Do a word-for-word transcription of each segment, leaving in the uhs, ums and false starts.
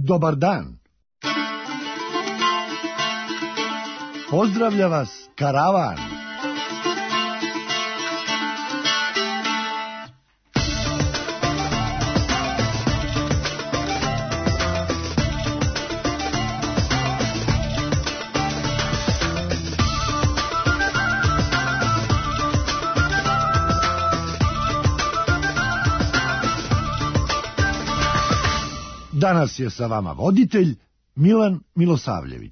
Dobar dan. Pozdravlja vas karavan. Danas je sa vama voditelj Milan Milosavljević.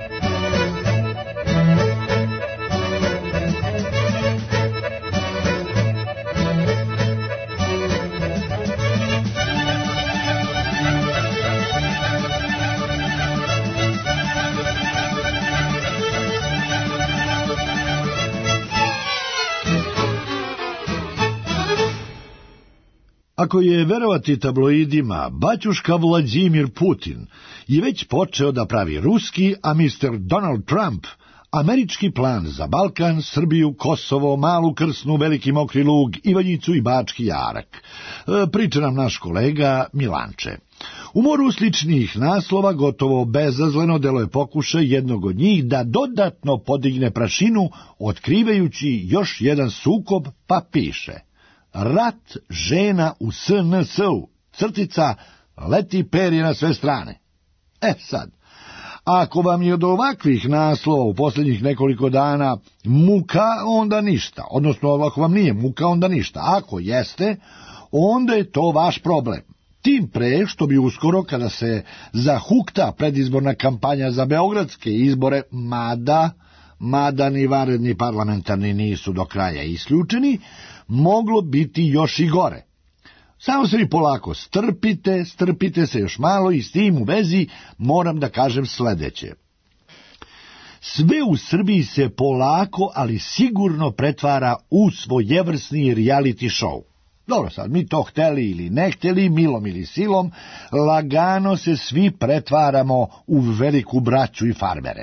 Ako je verovati tabloidima, baćuška Vladimir Putin je već počeo da pravi ruski, a mister Donald Trump američki plan za Balkan, Srbiju, Kosovo, Malu Krsnu, Veliki Mokri Lug, Ivanjicu i Bački Jarak. Priča nam naš kolega Milanče. U moru sličnih naslova gotovo bezazleno deluje pokušaj jednog od njih da dodatno podigne prašinu, otkrivajući još jedan sukob, pa piše: rat žena u S N S-u, crtica, leti perje na sve strane. E sad, ako vam je od ovakvih naslova u posljednjih nekoliko dana muka, onda ništa, odnosno ako vam nije muka, onda ništa. Ako jeste, onda je to vaš problem. Tim pre što bi uskoro, kada se zahukta predizborna kampanja za beogradske izbore, mada, mada ni vanredni parlamentarni nisu do kraja isključeni, moglo biti još i gore. Samo se vi polako strpite, strpite se još malo i s tim u vezi moram da kažem sledeće. Sve u Srbiji se polako, ali sigurno pretvara u svojevrsni reality show. Dobro, sad mi to hteli ili ne hteli, milom ili silom, lagano se svi pretvaramo u veliku braću i farmere.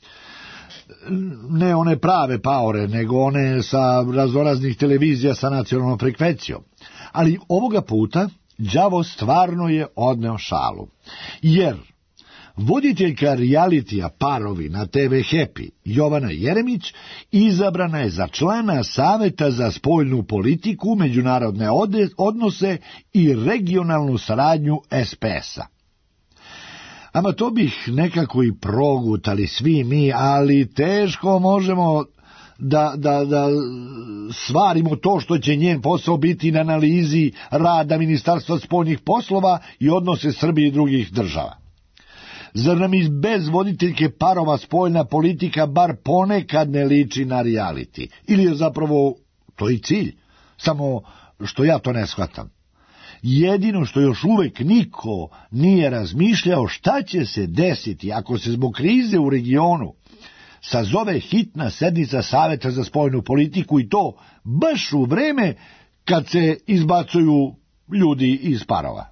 Ne one prave paore, nego one sa raznoraznih televizija sa nacionalnom frekvencijom. Ali ovoga puta đavo stvarno je odneo šalu. Jer voditeljka realitija Parovi na te ve Happy, Jovana Jeremić, izabrana je za člana Saveta za spoljnu politiku, međunarodne odnose i regionalnu saradnju es pe es-a. Ama to bih nekako i progutali svi mi, ali teško možemo da, da, da stvarimo to što će njen posao biti na analizi rada Ministarstva spoljnih poslova i odnose Srbije i drugih država. Zar nam iz bez voditeljke Parova spoljna politika bar ponekad ne liči na reality? Ili je zapravo to i cilj, samo što ja to ne shvatam. Jedino što još uvek niko nije razmišljao šta će se desiti ako se zbog krize u regionu sazove hitna sednica Saveta za spoljnu politiku i to baš u vreme kad se izbacuju ljudi iz Parova.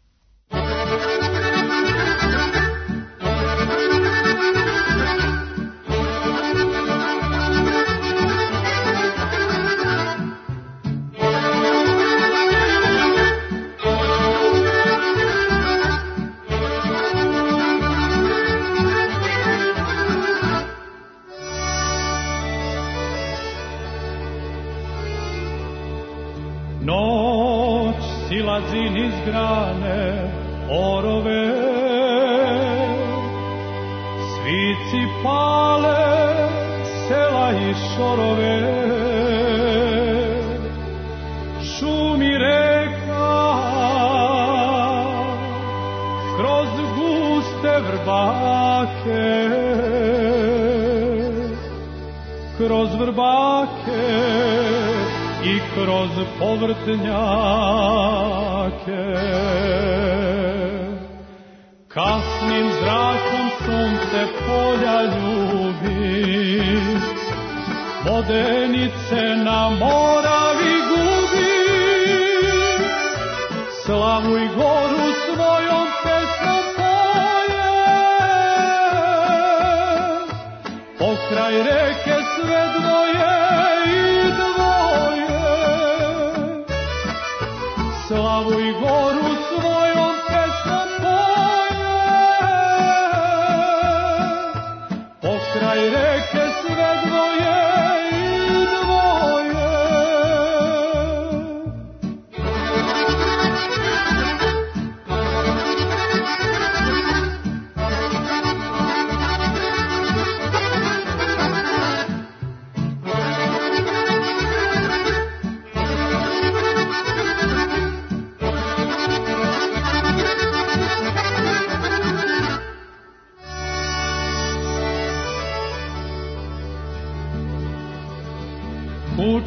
Noć silazi niz grane orove, svici pale sela i šorove, šumi reka kroz guste vrbake, kroz vrbake i kroz povrtnjake. Kasnim zrakom sunce polja ljubi, vodenice na Moravi gubi, slavu i goru svojom pesmom poje, pokraj reke sve dvoje i dvoje, slavu i goru svojom pesmom poje,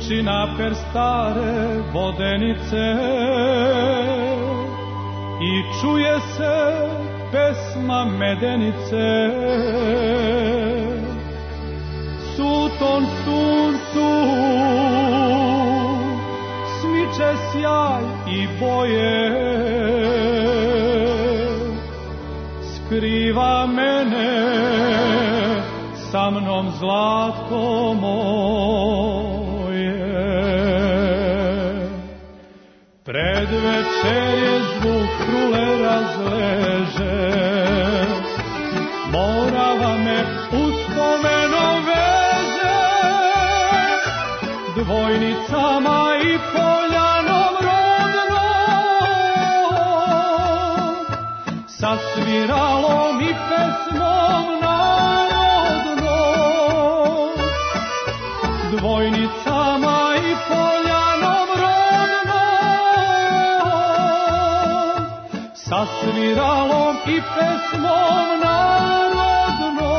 vuči naper stare vodenice i čuje se pesma medenice. Suton suncu smiče sjaj i boje, skriva mene sa mnom zlatko moje. Pred večerje zvuk trule razleže, morava me uspomenom veže, dvojnicama i poljanom rodnom, sa sviralom i pesmom narodnom, dvojnicama i poljanom rodnom, sa sviralom i pesmom narodnom.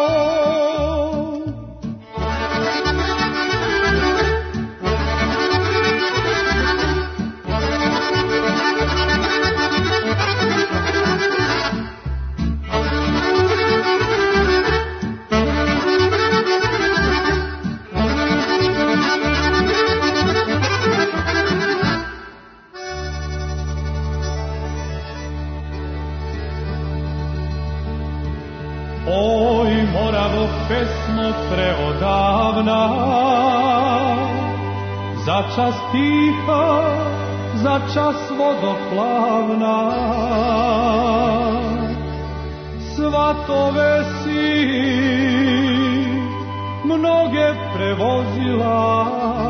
Oj, Moravo, pesmo preodavna, začas tiha, začas vodoplavna, svatove si mnoge prevozila,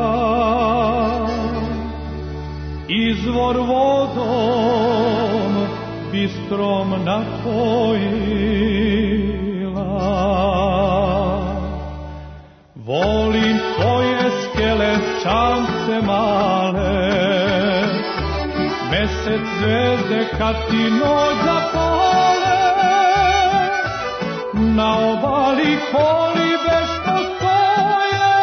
izvor vodom bistrom napojila. Volim tvoje skele čamce male, mesec zvezde kad ti noć zapale, na obali kolibe što stoje,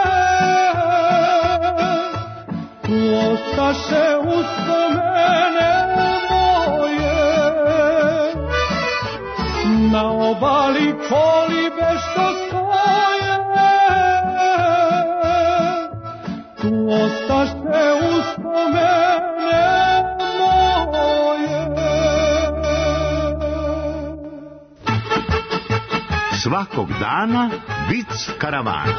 tu ostaše uspomene moje, na obali kolibe što stoje, tu ostaše uspomene moje. Svakog dana vic karavana.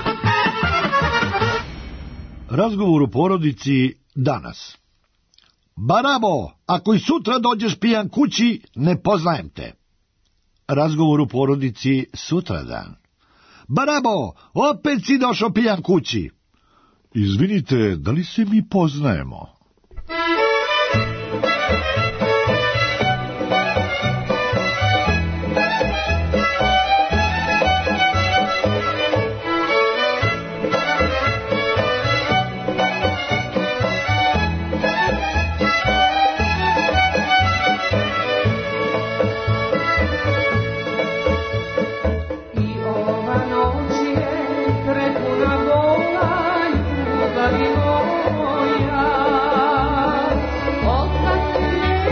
Razgovor u porodici danas. Barabo, ako i sutra dođeš pijan kući, ne poznajem te. Razgovor u porodici sutradan. Barabo, opet si došao pijan kući. Izvinite, da li se mi poznajemo? Moja, otkad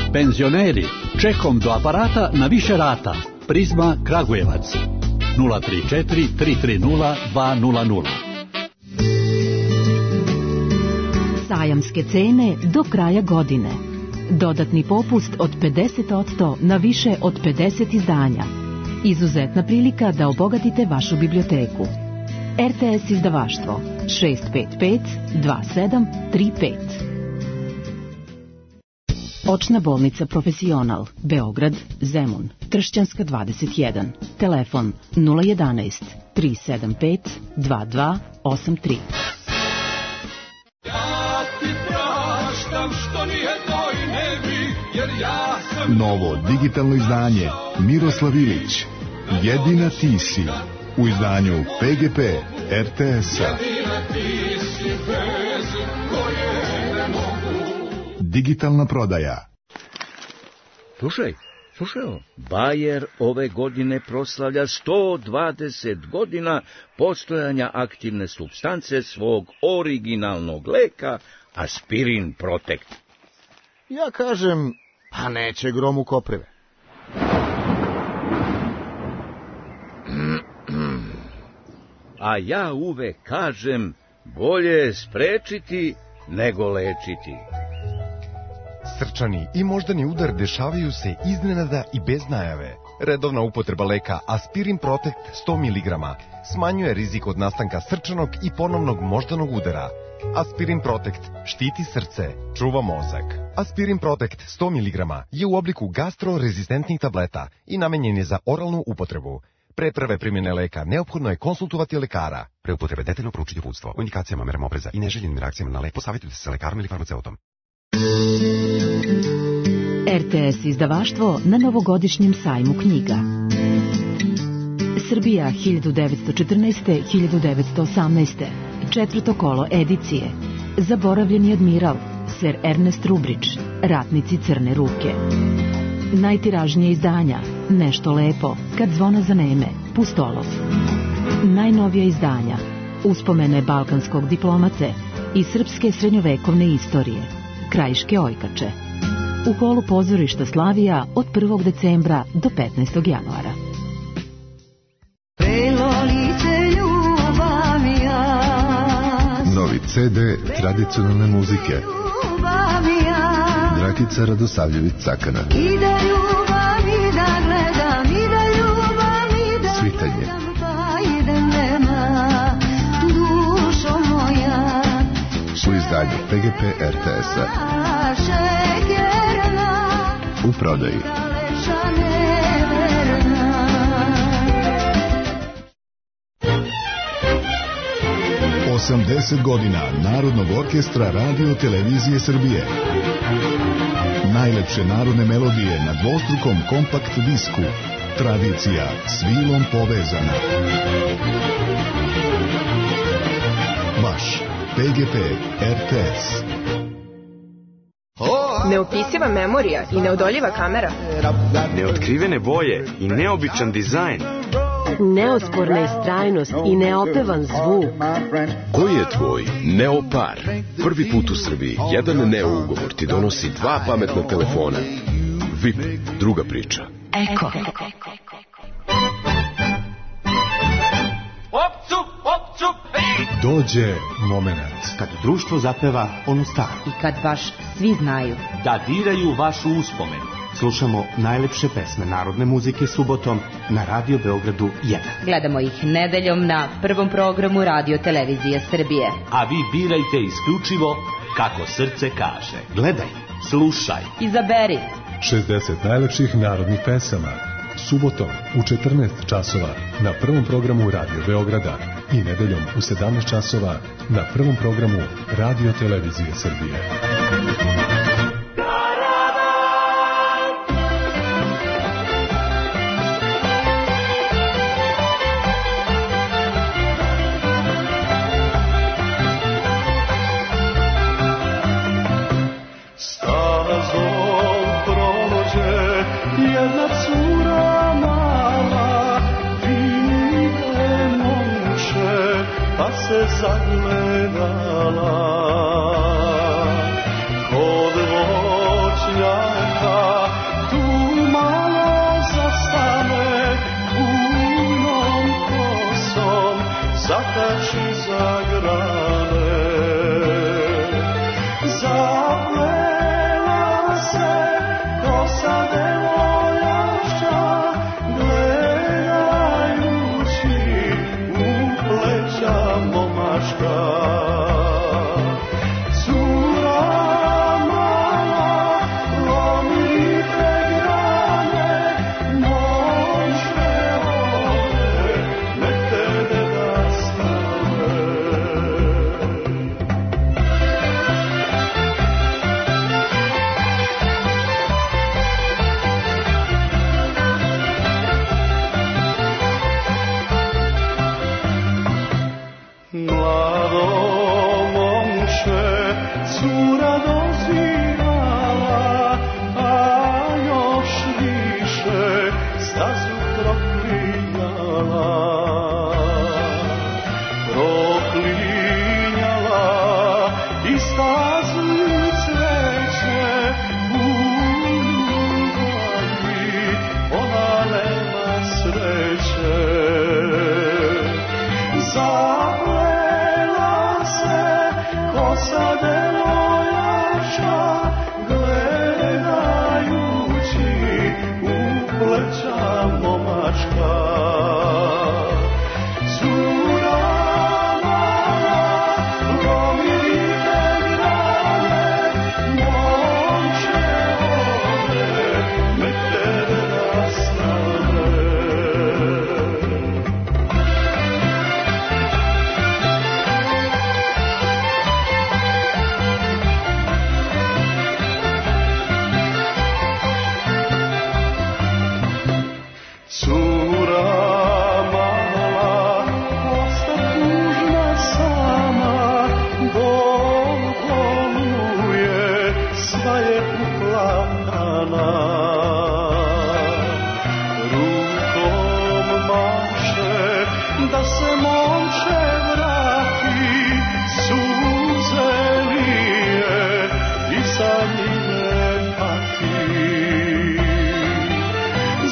Penzioneri, čekom do aparata na više rata. Prizma Kragujevac. nula tri četiri tri tri nula dva nula nula. Sajamske cene do kraja godine. Dodatni popust od pedeset posto na više od pedeset izdanja. Izuzetna prilika da obogatite vašu biblioteku. R T S izdavaštvo šest pet pet dva sedam tri pet. Očna bolnica Profesional, Beograd, Zemun, Tršćanska dvadeset jedan. Telefon nula jedanaest tri sedam pet dva dva osam tri. Ja ti praštam što nijednoj ne bi, jer ja sam... Novo digitalno izdanje Miroslav Ilić, Jedina ti si, u izdanju P G P R T S-a. Jedina ti si bez koje ne mogu. Digitalna prodaja. Slušaj, slušaj, Bayer ove godine proslavlja sto dvadeset godina postojanja aktivne supstance svog originalnog leka Aspirin Protect. Ja kažem, pa neće grom u koprive. A ja uvek kažem, bolje je sprečiti nego lečiti. Srčani i moždani udar dešavaju se iznenada i bez najave. Redovna upotreba leka Aspirin Protect sto miligrama smanjuje rizik od nastanka srčanog i ponovnog moždanog udara. Aspirin Protect štiti srce, čuva mozak. Aspirin Protect sto miligrama je u obliku gastrorezistentnih tableta i namenjen je za oralnu upotrebu. Pre prve primjene leka neophodno je konsultovati lekara. Pre upotrebe detaljno proučiti uputstvo o indikacijama, merama opreza i neželjenim reakcijama na lek, posavjetujte se sa lekarom ili farmaceutom. R T S izdavaštvo na novogodišnjem sajmu knjiga. Srbija hiljadu devetsto četrnaeste do hiljadu devetsto osamnaeste. Četvrto kolo edicije. Zaboravljeni admiral, Ser Ernest Rubrić, Ratnici crne ruke. Najtiražnije izdanja, Nešto lepo, Kad zvona zaneme, Pustolov. Najnovija izdanja, Uspomene balkanskog diplomate i srpske srednjovekovne istorije, Krajiške ojkače. U holu pozorišta Slavija od prvog decembra do petnaestog januara. Novi C D tradicionalne muzike. Dragica Radosavljević-Cakana. Svitanje. U izdanju P G P R T S-a. U prodaji. osamdeset godina Narodnog orkestra Radio Televizije Srbije. Najlepše narodne melodije na dvostrukom kompakt disku. Tradicija s vilom povezana. Vaš P G P R T S. Neopisiva memorija i neodoljiva kamera. Neotkrivene boje i neobičan dizajn. Neosporna istrajnost i neopevan zvuk. Koji je tvoj Neopar? Prvi put u Srbiji jedan Neo ugovor ti donosi dva pametna telefona. V I P, druga priča. Eko. Opcup, opcup, hej! Dođe moment. Kad društvo zapeva onu staru. I kad baš svi znaju. Da diraju vašu uspomenu. Slušamo najlepše pesme narodne muzike subotom na Radio Beogradu jedan. Gledamo ih nedeljom na prvom programu Radio Televizije Srbije. A vi birajte isključivo kako srce kaže. Gledaj, slušaj. Izaberi. šezdeset najlepših narodnih pesama. Subotom u četrnaest časova na prvom programu Radio Beograda i nedeljom u sedamnaest časova na prvom programu Radio Televizije Srbije. Se zagledala kod voćnjaka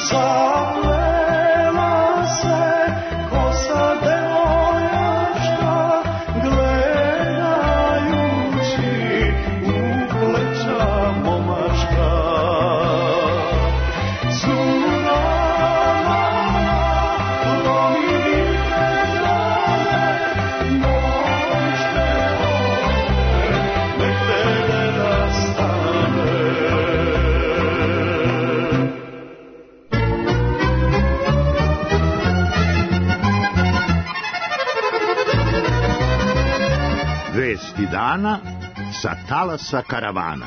zaplela se kosa devojačka, gledajući u pleća momačka. Cura mala, lomi videle, noćne ove, nek tebe rastane. Vesti dana sa talasa karavana.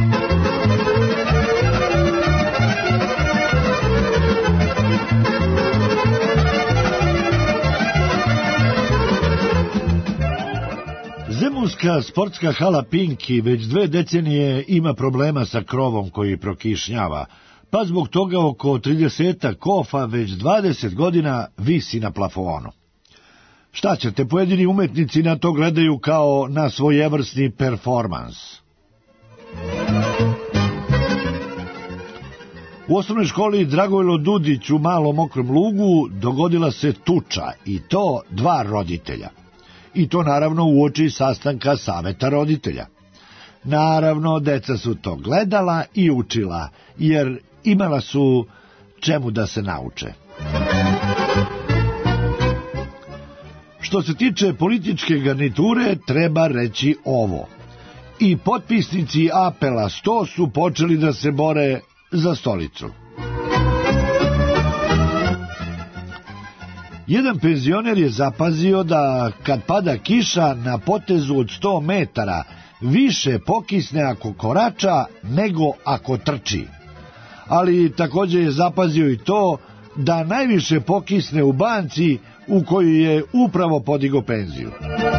Zemunska sportska hala Pinki već dve decenije ima problema sa krovom koji prokišnjava, pa zbog toga oko trideset kofa već dvadeset godina visi na plafonu. Šta ćete, pojedini umetnici na to gledaju kao na svojevrsni performans. U osnovnoj školi Dragojlo Dudić u Malom Mokrom Lugu dogodila se tuča, i to dva roditelja. I to naravno uoči sastanka saveta roditelja. Naravno, deca su to gledala i učila, jer imala su čemu da se nauče. Što se tiče političke garniture, treba reći ovo. I potpisnici apela sto su počeli da se bore za stolicu. Jedan penzioner je zapazio da kad pada kiša na potezu od sto metara više pokisne ako korača nego ako trči. Ali također je zapazio i to da najviše pokisne u banci u koju je upravo podigao penziju.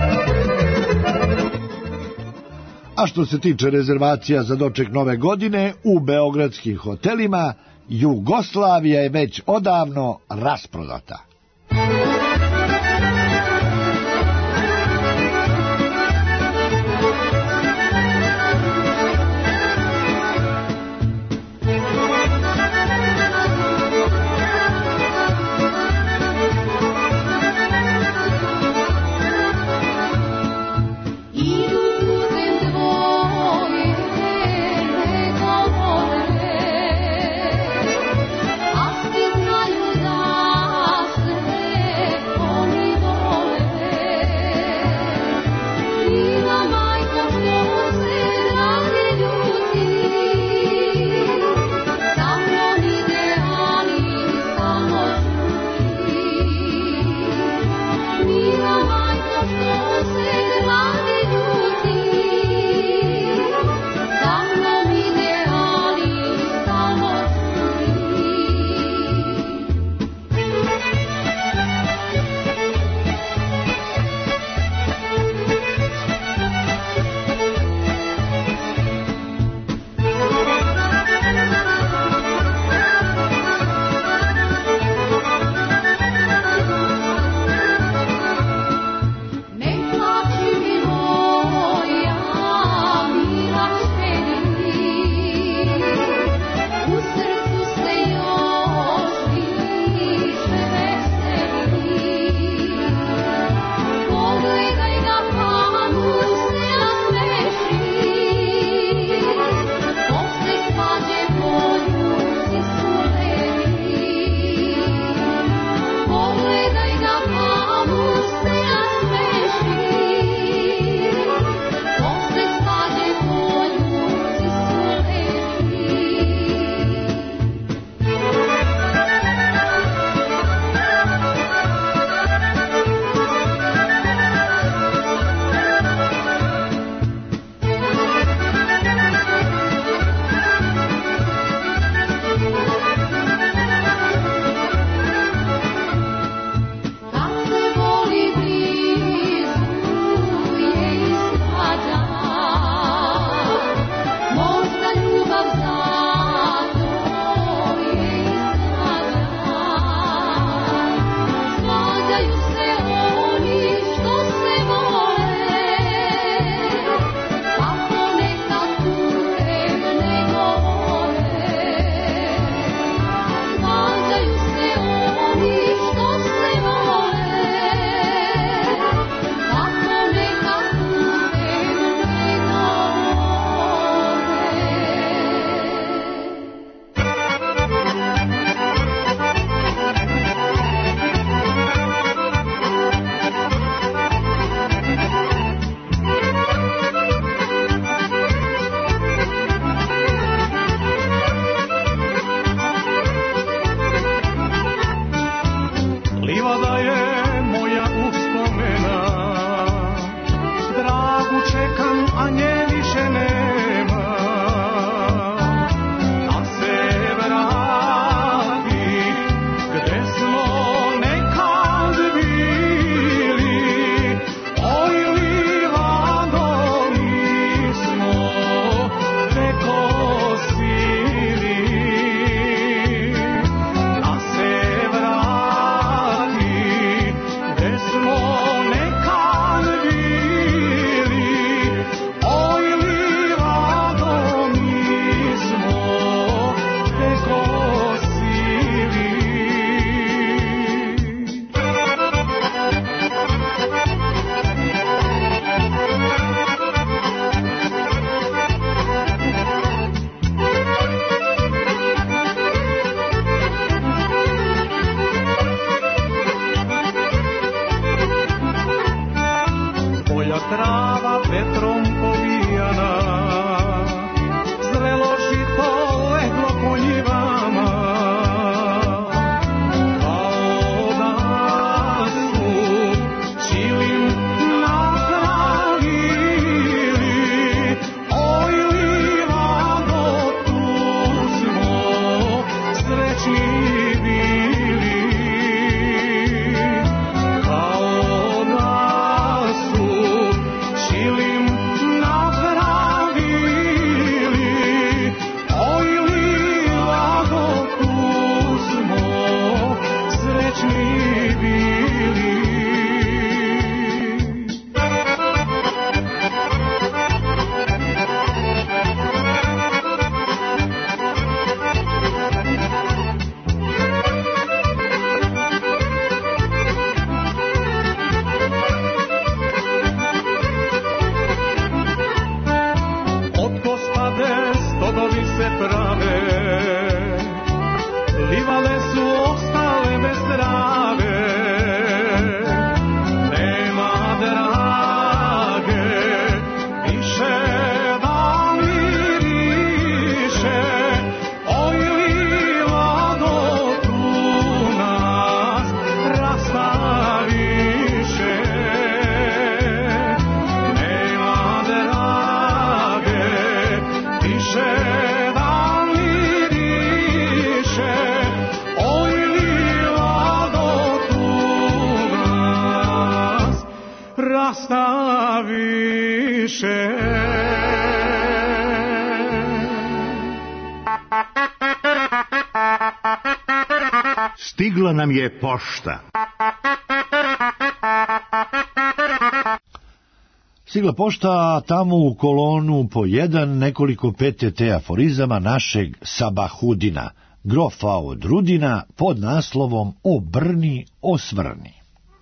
A što se tiče rezervacija za doček nove godine u beogradskim hotelima, Jugoslavija je već odavno rasprodata. Asti znaju da srećni bili, kao da su čilim napravili, oj li lago tu smo srećni bili. Stodovi se prave, livale su ostale bez trave, nema drage, više da miriše, oj li lado tu nas rastaviše, nema drage, više da miriše, oj li lado tu nas rastaviše. Stigla nam je pošta. Stigla pošta, a tamo u kolonu po jedan nekoliko P T T aforizama našeg Sabahudina, grofa od Rudina, pod naslovom Obrni, osvrni.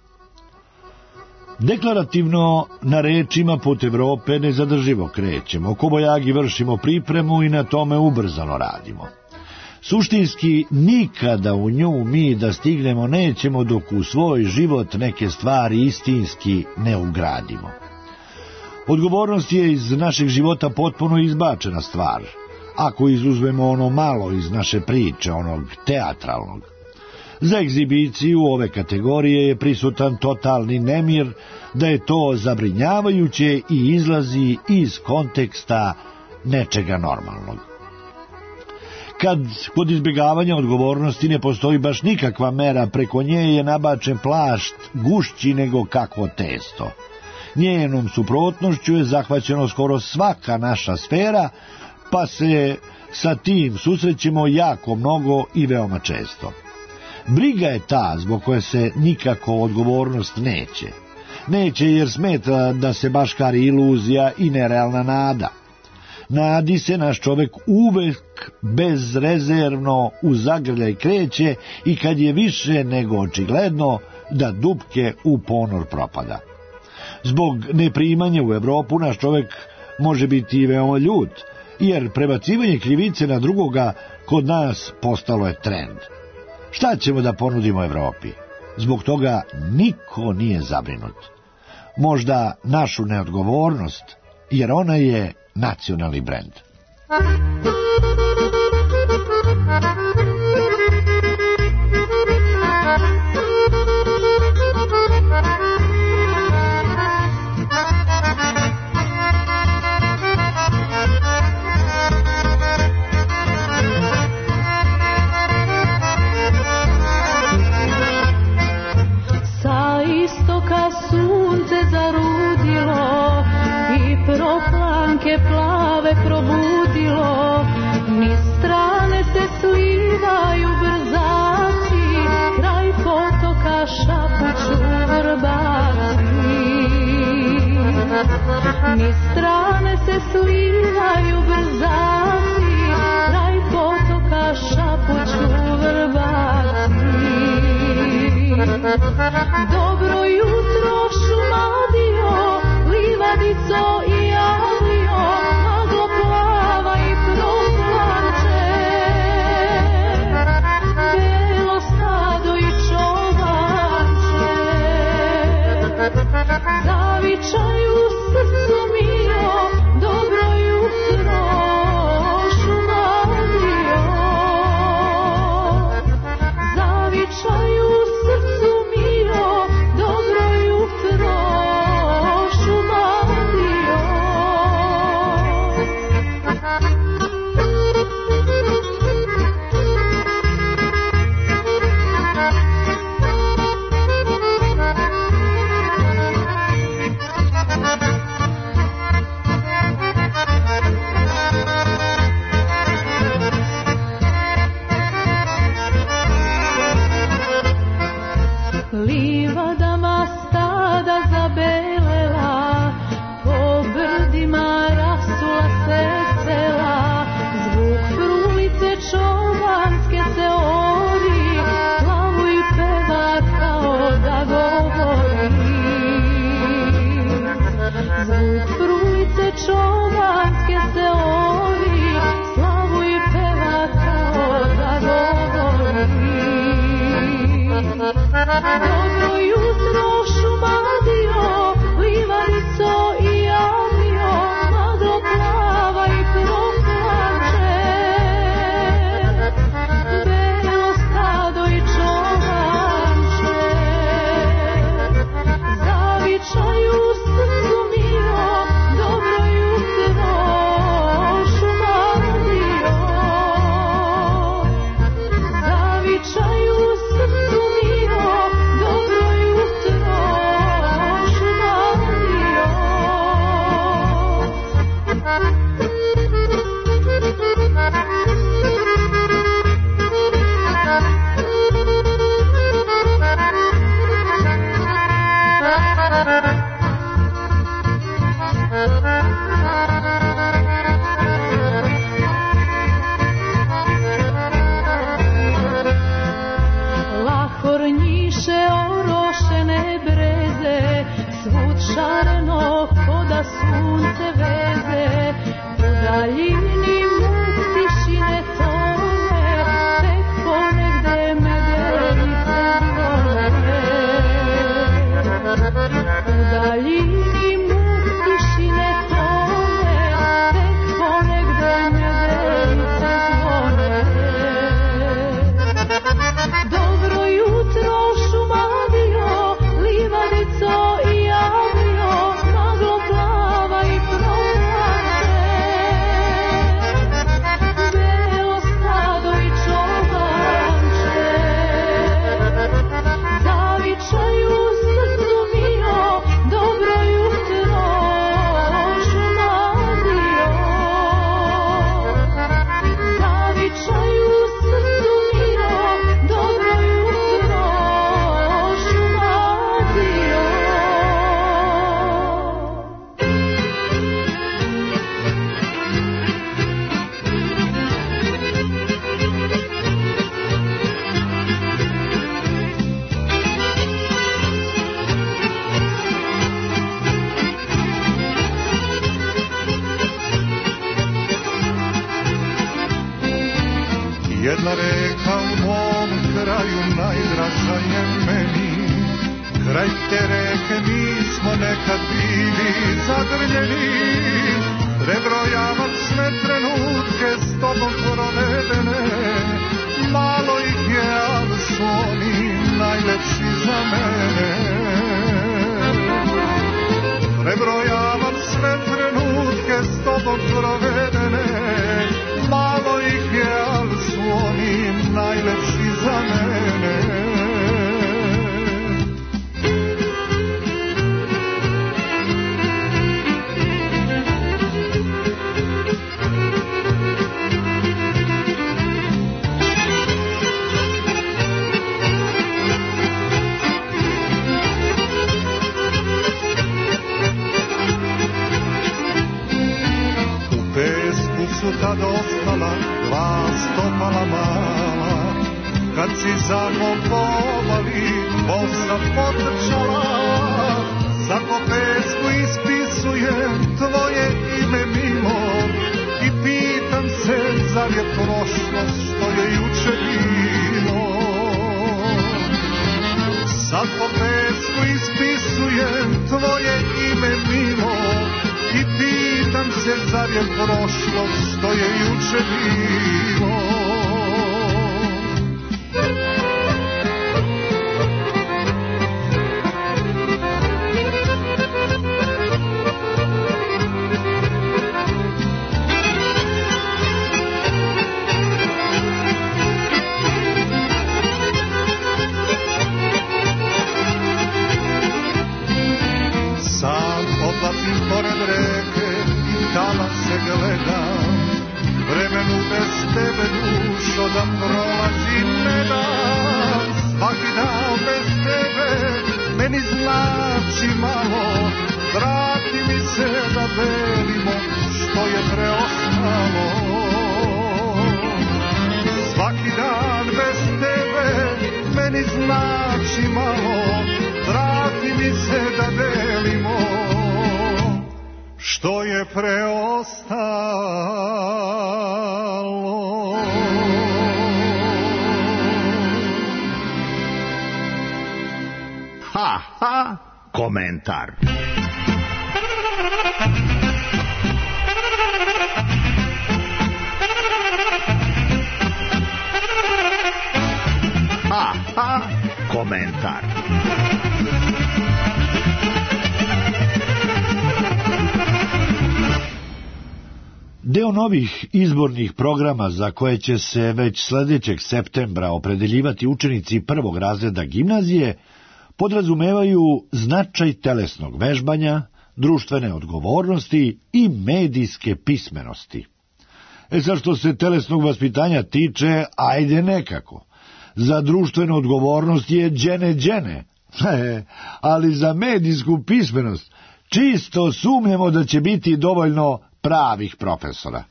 Deklarativno na rečima put Evrope nezadrživo krećemo, kobojagi vršimo pripremu i na tome ubrzano radimo. Suštinski nikada u nju mi da stignemo nećemo dok u svoj život neke stvari istinski ne ugradimo. Odgovornost je iz našeg života potpuno izbačena stvar, ako izuzmemo ono malo iz naše priče, onog teatralnog. Za egzibiciju ove kategorije je prisutan totalni nemir, da je to zabrinjavajuće i izlazi iz konteksta nečega normalnog. Kad kod izbjegavanja odgovornosti ne postoji baš nikakva mera, preko nje je nabačen plašt gušći nego kakvo testo. Njenom suprotnošću je zahvaćeno skoro svaka naša sfera, pa se sa tim susrećemo jako mnogo i veoma često. Briga je ta zbog koje se nikako odgovornost neće. Neće jer smeta da se baškari iluzija i nerealna nada. Nadi se naš čovek uvek bezrezervno u zagrljaj kreće i kad je više nego očigledno da dupke u ponor propada. Zbog neprimanja u Evropu naš čovek može biti i veoma ljut, jer prebacivanje krivice na drugoga kod nas postalo je trend. Šta ćemo da ponudimo Evropi? Zbog toga niko nije zabrinut. Možda našu neodgovornost, jer ona je nacionalni brend. Sa istoka sunce zarudilo i proplanke plave probudilo, niz strane se slivaju brzaci, kraj potoka šapuću vrbaci. Niz strane se slivaju brzaci, kraj potoka šapuću vrbaci. Dobro jutro Šumadija, livadico i avio, maglo plava i proplanče, belo stado i čobanče, zavičaju srcu mio, dobro jutro Šumadija, zavičaju srcu mio, Dobro jutro Šumadija, livadico i javio, maglo plava i proplače. Belo stado i čobanče, zavičaju srcu mio, dobro jutro Šumadija. Zavičaju srcu mio, dobro jutro Šumadija. Lahornjiše orošene breze, svud šareno ko da sunce veze, u daljini muk tišine tone, tek ponegde medenice zvone. U daljini muk tišine tone, tek ponegde medenice zvone. Dobro jutro Šumadija, livadico i javio, maglo plava i proplače. Belo stado i čobanče, zavičaju srcu mio, dobro jutro Šumadija. Zavičaju srcu mio, dobro jutro Šumadija. Jedna reka u mom kraju najdraža je meni, kraj te reke mi smo nekad bili zagrljeni. Prebrojavam sve trenutke s tobom provedene, malo ih je, ali su oni najlepši za mene. Prebrojavam sve trenutke s tobom provedene, malo ih je, ali su oni najlepši za mene. Su tad ostala dva stopala mala, kad si za mnom povali, bosa potrčala. Zato pesmu ispisujem tvoje ime mimo i pitam se zar je prošlost što je juče bilo. Zato pesmu ispisujem tvoje ime mimo i pitam se zar je prošlost što je juče bilo. Sam odlazim pored reke i tamo se gledam, vremenu bez tebe dušo da prolazi ne dam. Svaki dan bez tebe meni znači malo, vrati mi se da delimo što je preostalo. Svaki dan bez tebe meni znači malo, vrati mi se da delimo što je preostalo. Ha, ha, komentar. Ha, ha, komentar. Deo novih izbornih programa za koje će se već sljedećeg septembra opredeljivati učenici prvog razreda gimnazije podrazumevaju značaj telesnog vežbanja, društvene odgovornosti i medijske pismenosti. E sad što se telesnog vaspitanja tiče, ajde nekako. Za društvenu odgovornost je džene džene, ali za medijsku pismenost čisto sumnjamo da će biti dovoljno pravih profesora.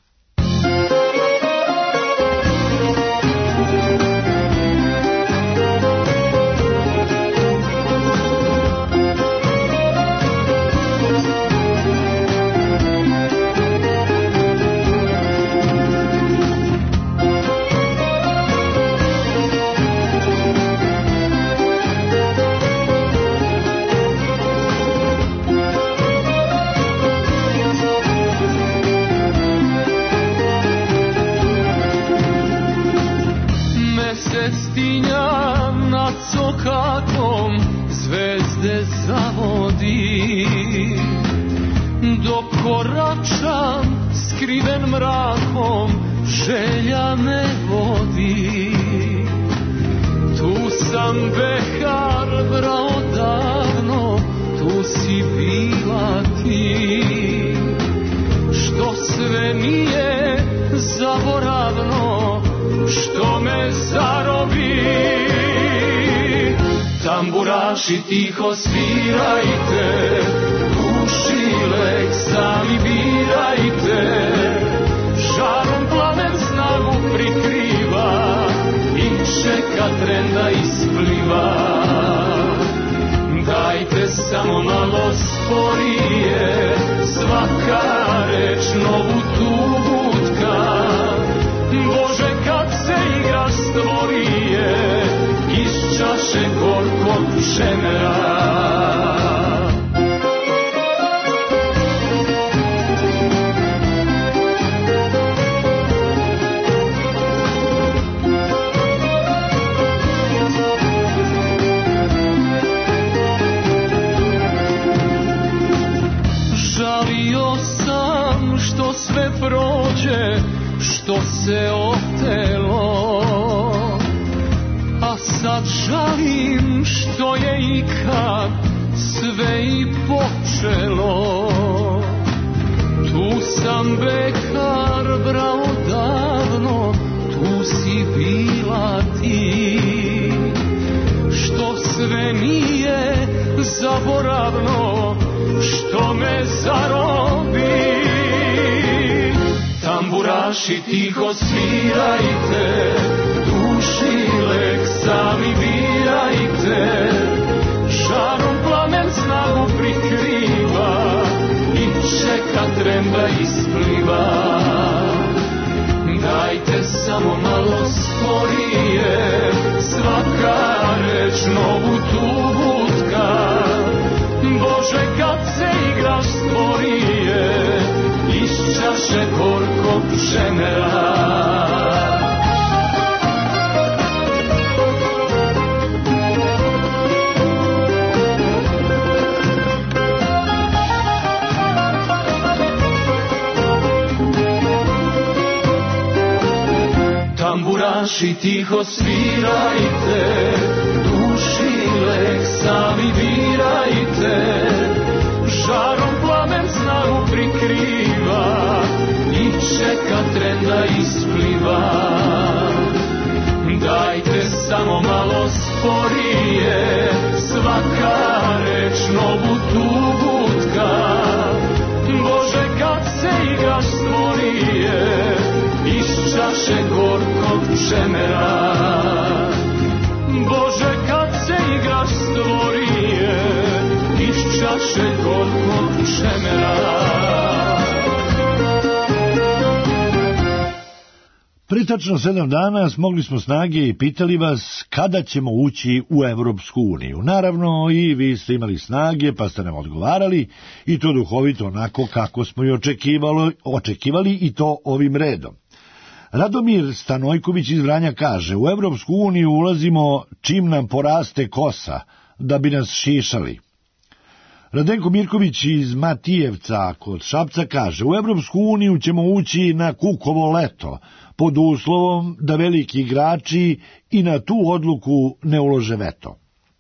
Koračam skriven mrakom, želja me vodi. Tu sam behar brao davno, tu si bila ti. Što sve nije zaboravno, što me zarobi. Tamburaši tiho svirajte, Šilek sami birajte, žarom plamen snagu prikriva i čeka trenda ispliva. Dajte samo malo sporije, svaka reč novu tugutka. Bože kad se igra stvorije, iz čaše gorkog šemera. Što se otelo, a sad žalim što je ikad sve i počelo. Tu sam bekar brao davno, tu si bila ti. Što sve nije zaboravno, što me zarobi. Tamburaši tiho svirajte, dušilek sami birajte, žarom plamen snagu prikriva i čeka trenda ispliva. Dajte samo malo sporije, svaka reč novu tugutka. Bože kad se igraš stvorije, iz čaše gorkog šemera. Tamburaši tiho svirajte, dušilek sami birajte, žarom plamen snagu prikriva i čeka trenda ispliva. Dajte samo malo sporije, svaka reč novu tugutka. Bože kad se igraš stvorije, iz čaše gorkog šemera. Bože kad se igraš stvorije, iz čaše gorkog šemera. Pred tačno sedam dana smogli smo snage i pitali vas kada ćemo ući u Evropsku uniju. Naravno, i vi ste imali snage, pa ste nam odgovarali, i to duhovito onako kako smo i očekivali, očekivali i to ovim redom. Radomir Stanojković iz Vranja kaže, u Evropsku uniju ulazimo čim nam poraste kosa, da bi nas šišali. Radenko Mirković iz Matijevca kod Šapca kaže, u Evropsku uniju ćemo ući na Kukovo leto, pod uslovom da veliki igrači i na tu odluku ne ulože veto.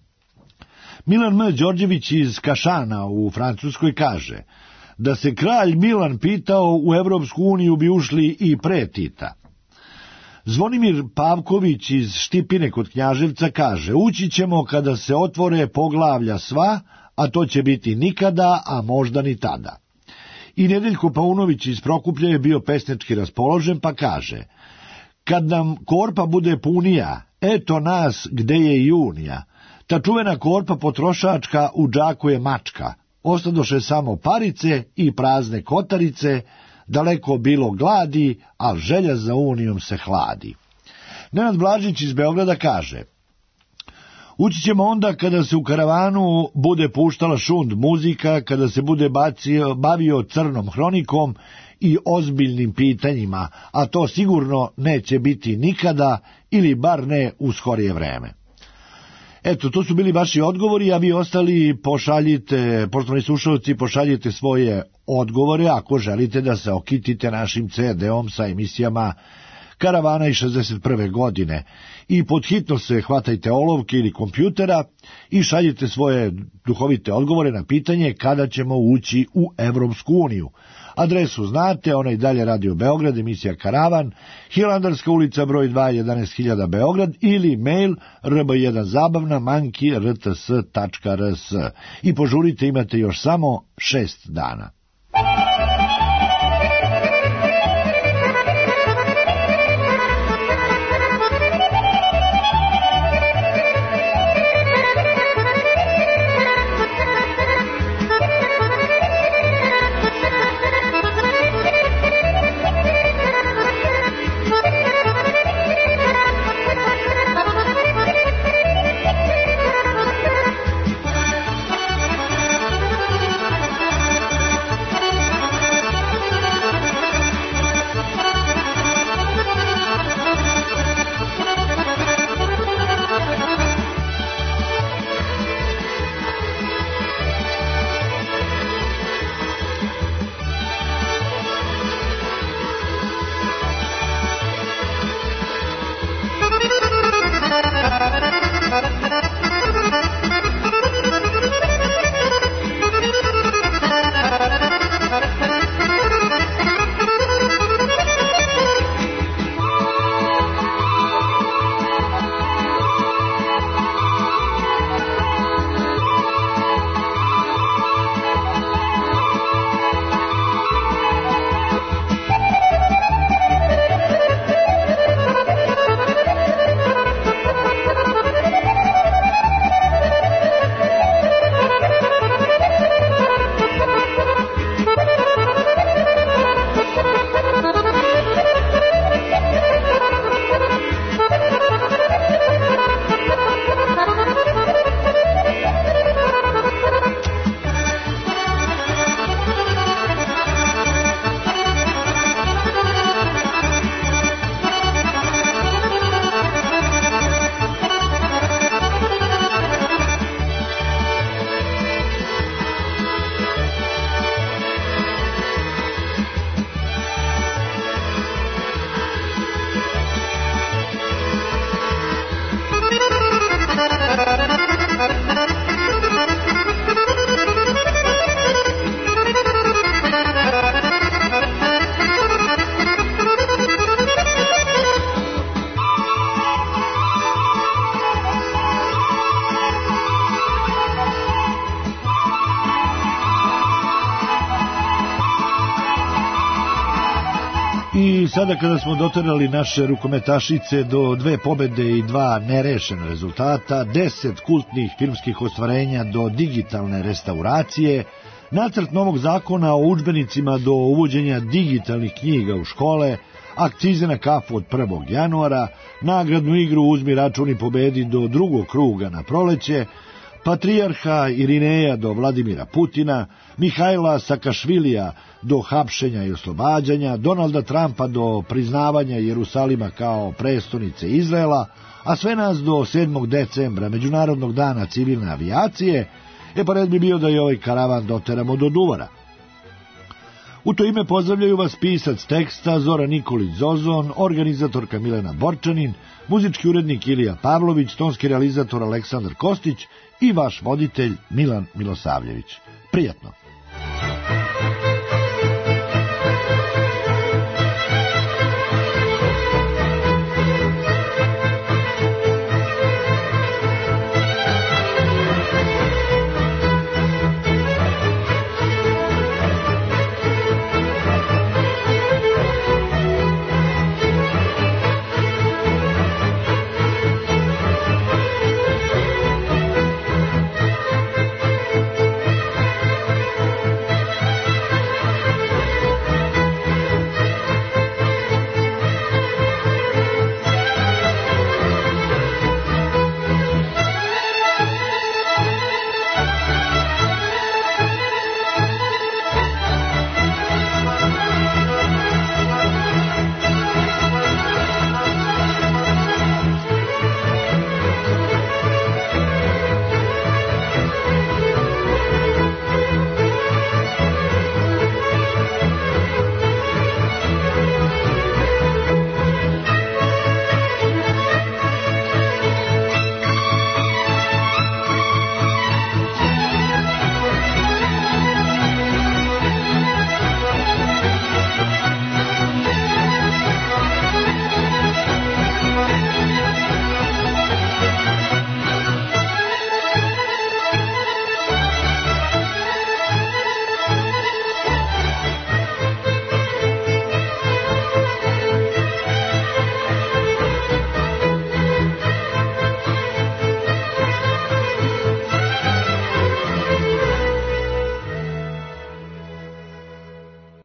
Milan M. Đorđević iz Kašana u Francuskoj kaže, da se kralj Milan pitao, u Evropsku uniju bi ušli i pre Tita. Zvonimir Pavković iz Štipine kod Knjaževca kaže, ući ćemo kada se otvore poglavlja sva, a to će biti nikada, a možda ni tada. I Nedeljko Paunović iz Prokuplja je bio pesnički raspoložen, pa kaže, kad nam korpa bude punija, eto nas gde je i unija, ta čuvena korpa potrošačka u džaku je mačka, ostadoše samo parice i prazne kotarice, daleko bilo gladi, al želja za unijom se hladi. Nenad Blažić iz Beograda kaže, ući ćemo onda kada se u karavanu bude puštala šund muzika, kada se bude bacio, bavio crnom hronikom i ozbiljnim pitanjima, a to sigurno neće biti nikada ili bar ne u skorije vreme. Eto, to su bili vaši odgovori, a vi ostali pošaljite, poštovani slušalci, pošaljite svoje odgovore ako želite da se okitite našim ce de-om sa emisijama Karavana iz šezdeset prve godine i podhitno se hvatajte olovke ili kompjutera i šaljite svoje duhovite odgovore na pitanje kada ćemo ući u Evropsku uniju. Adresu znate, ona i dalje Radio Beograd, emisija Karavan, Hilandarska ulica broj dva, jedanaest hiljada Beograd ili mail r b jedan zabavna manki r t s tačka r s i požurite, imate još samo šest dana. I sada kada smo doterali naše rukometašice do dve pobede i dva nerešena rezultata, deset kultnih filmskih ostvarenja do digitalne restauracije, nacrt novog zakona o udžbenicima do uvođenja digitalnih knjiga u škole, akcize na kafu od prvog januara, nagradnu igru Uzmi račun i pobedi do drugog kruga na proleće, patrijarha Irineja do Vladimira Putina, Mihajla Sakašvilija do hapšenja i oslobađanja, Donalda Trumpa do priznavanja Jerusalima kao prestonice Izraela, a sve nas do sedmog decembra, Međunarodnog dana civilne avijacije, e pa red bi bio da i ovaj karavan doteramo do Duvara. U to ime pozdravljaju vas pisac teksta Zoran Nikolić Zozon, organizatorka Milena Borčanin, muzički urednik Ilija Pavlović, tonski realizator Aleksandar Kostić i vaš voditelj Milan Milosavljević. Prijatno!